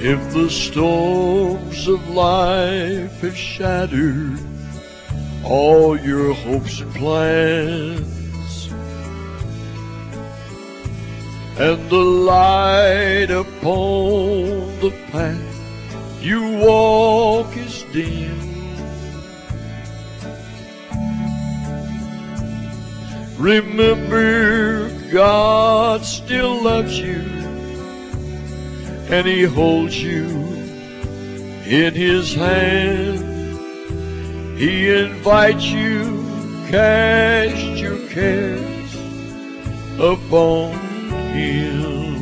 If the storms of life have shattered all your hopes and plans, and the light upon the path you walk is dim, remember God still loves you, and He holds you in His hand. He invites you, cast your cares upon Him.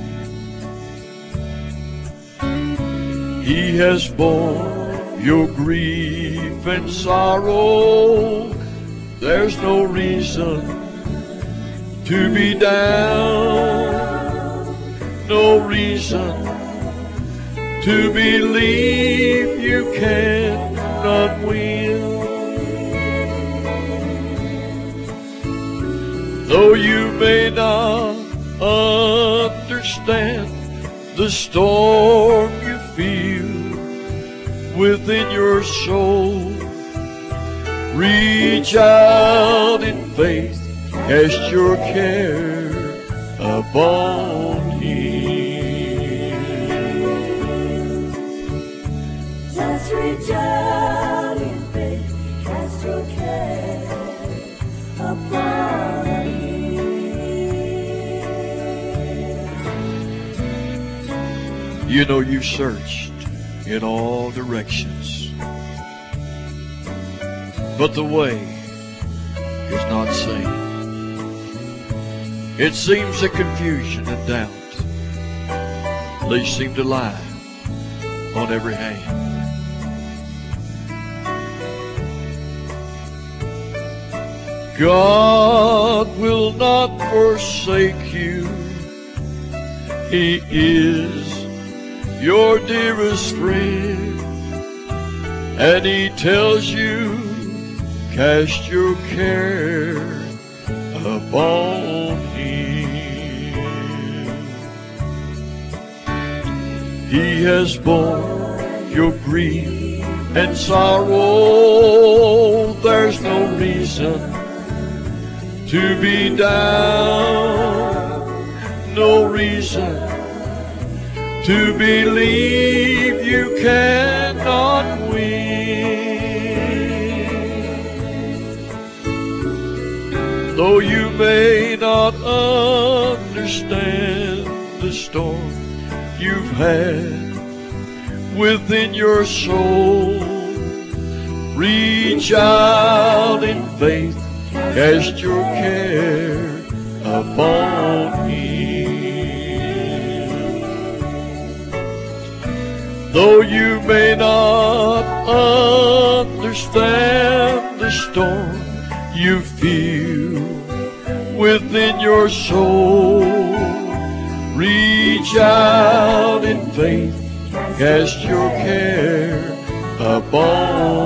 He has borne your grief and sorrow. There's no reason to be down, no reason to believe you cannot win. Though you may not understand the storm you feel within your soul, reach out in faith, cast your care upon Him. Just reach out in faith, cast your care upon Him. You know you searched in all directions, but the way is not seen. It seems that confusion and doubt, they seem to lie on every hand. God will not forsake you. He is your dearest friend, and He tells you, cast your care upon Him. He has borne your grief and sorrow. There's no reason to be down, no reason to believe you cannot win. Though you may not understand the storm you've had within your soul, reach out in faith, cast your care upon Him. Though you may not understand the storm you feel within your soul, reach out in faith, cast your care upon